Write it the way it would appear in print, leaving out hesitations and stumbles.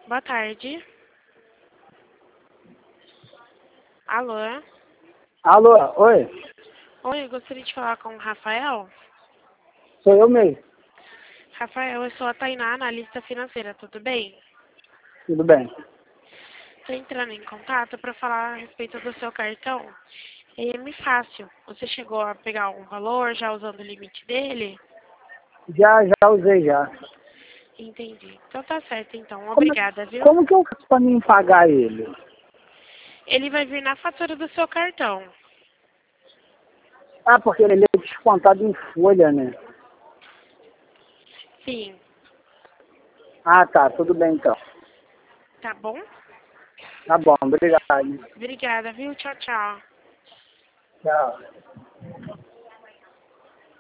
Boa tarde. Alô? Alô, oi, Oi, eu gostaria de falar com o Rafael. sou eu mesmo, Rafael, eu sou a Tainá, analista financeira, tudo bem? tudo bem. Estou entrando em contato para falar a respeito do seu cartão. É muito fácil. Você chegou a pegar algum valor já usando o limite dele? Já usei já. Entendi. Então tá certo, então. Como, Obrigada, viu? como que eu faço pra mim pagar ele? Ele vai vir na fatura do seu cartão. Ah, porque ele é descontado em folha, né? Sim. Ah, tá, tudo bem então. Tá bom? Tá bom, obrigado. Obrigada, viu? Tchau, tchau. Tchau.